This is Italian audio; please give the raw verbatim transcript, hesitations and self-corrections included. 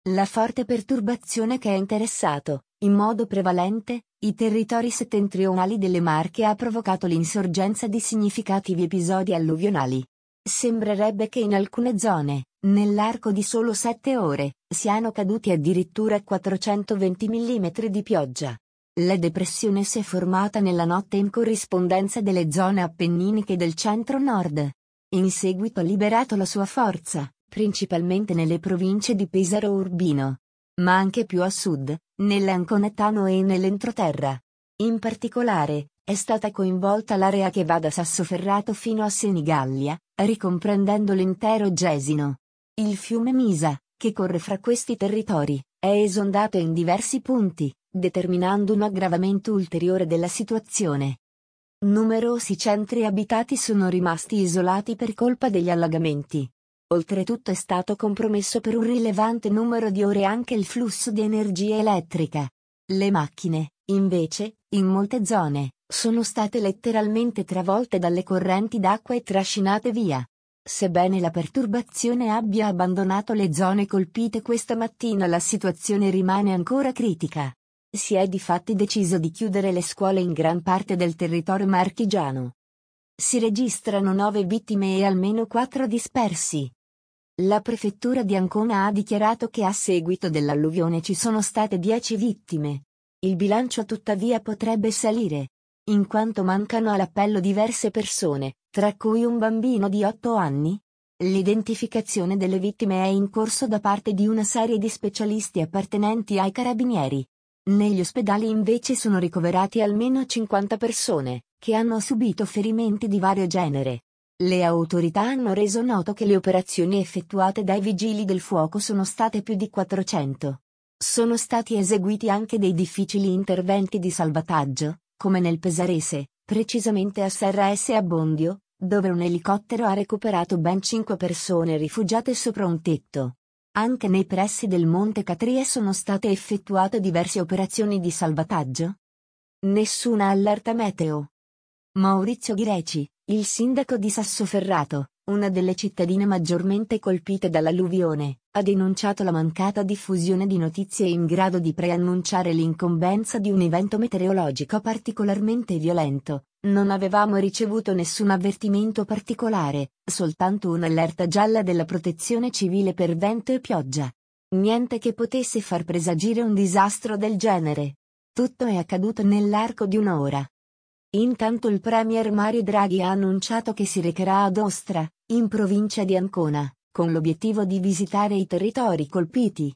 La forte perturbazione che ha interessato, in modo prevalente, i territori settentrionali delle Marche ha provocato l'insorgenza di significativi episodi alluvionali. Sembrerebbe che in alcune zone, nell'arco di solo sette ore, siano caduti addirittura quattrocentoventi millimetri di pioggia. La depressione si è formata nella notte in corrispondenza delle zone appenniniche del centro-nord. In seguito ha liberato la sua forza, principalmente nelle province di Pesaro e Urbino, ma anche più a sud, nell'Anconetano e nell'entroterra. In particolare, è stata coinvolta l'area che va da Sassoferrato fino a Senigallia, ricomprendendo l'intero Gesino. Il fiume Misa, che corre fra questi territori, è esondato in diversi punti, determinando un aggravamento ulteriore della situazione. Numerosi centri abitati sono rimasti isolati per colpa degli allagamenti. Oltretutto è stato compromesso per un rilevante numero di ore anche il flusso di energia elettrica. Le macchine, invece, in molte zone, sono state letteralmente travolte dalle correnti d'acqua e trascinate via. Sebbene la perturbazione abbia abbandonato le zone colpite questa mattina, la situazione rimane ancora critica. Si è difatti deciso di chiudere le scuole in gran parte del territorio marchigiano. Si registrano nove vittime e almeno quattro dispersi. La prefettura di Ancona ha dichiarato che a seguito dell'alluvione ci sono state dieci vittime. Il bilancio tuttavia potrebbe salire, in quanto mancano all'appello diverse persone, tra cui un bambino di otto anni. L'identificazione delle vittime è in corso da parte di una serie di specialisti appartenenti ai carabinieri. Negli ospedali invece sono ricoverati almeno cinquanta persone, che hanno subito ferimenti di vario genere. Le autorità hanno reso noto che le operazioni effettuate dai vigili del fuoco sono state più di quattrocento. Sono stati eseguiti anche dei difficili interventi di salvataggio, come nel Pesarese, precisamente a Serra S a Bondio, dove un elicottero ha recuperato ben cinque persone rifugiate sopra un tetto. Anche nei pressi del Monte Catria sono state effettuate diverse operazioni di salvataggio. Nessuna allerta meteo. Maurizio Ghireci, il sindaco di Sassoferrato, una delle cittadine maggiormente colpite dall'alluvione, ha denunciato la mancata diffusione di notizie in grado di preannunciare l'incombenza di un evento meteorologico particolarmente violento. Non avevamo ricevuto nessun avvertimento particolare, soltanto un'allerta gialla della Protezione Civile per vento e pioggia. Niente che potesse far presagire un disastro del genere. Tutto è accaduto nell'arco di un'ora. Intanto il premier Mario Draghi ha annunciato che si recherà ad Ostra, in provincia di Ancona, con l'obiettivo di visitare i territori colpiti.